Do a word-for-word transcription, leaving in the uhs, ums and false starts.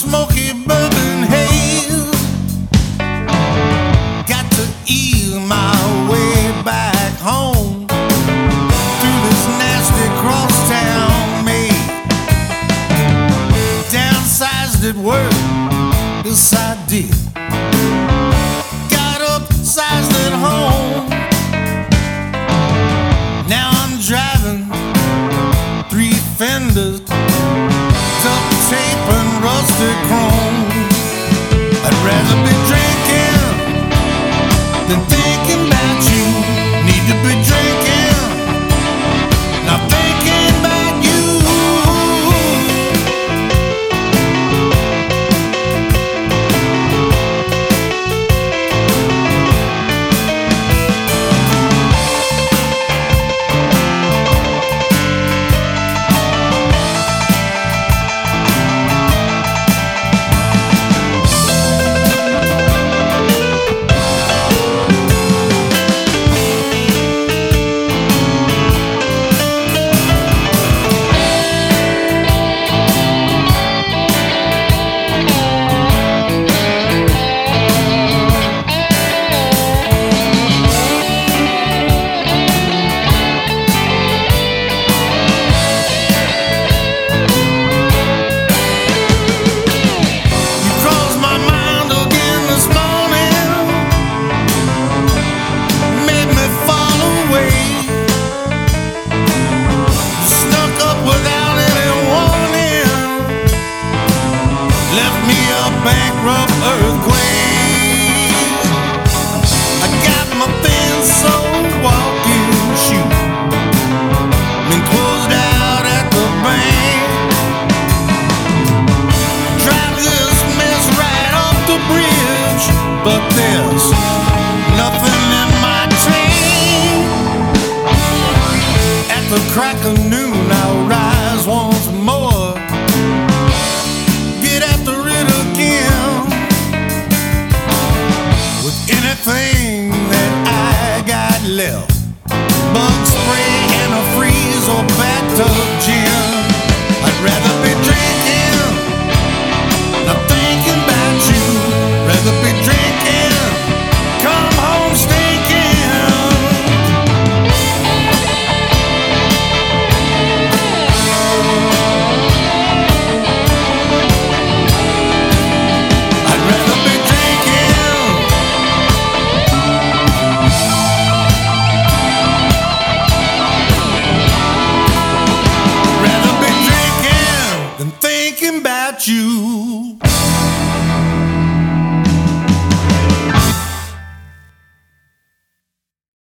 smoky bourbon haze. Got to ease my way back home through this nasty crosstown maze. Downsized at work, yes I did. Got upsized at home. Now I'm driving three fenders, duct tape and rusted chrome. I'd rather be drinking than thinking about you. Need to be drinking, not thinking about you. Left me a bankrupt earthquake. I got my thin soul walking shoe, been closed out at the bank. Drive this mess right off the bridge, but there's nothing in my tank. At the crack of noon I'll rise once more, anything that I got left. Bug spray and a freeze or bathtub gin. I'd rather be drinking, not thinking about you. Rather be drinking, come home stinking. I'd rather be drinking, thinking about you.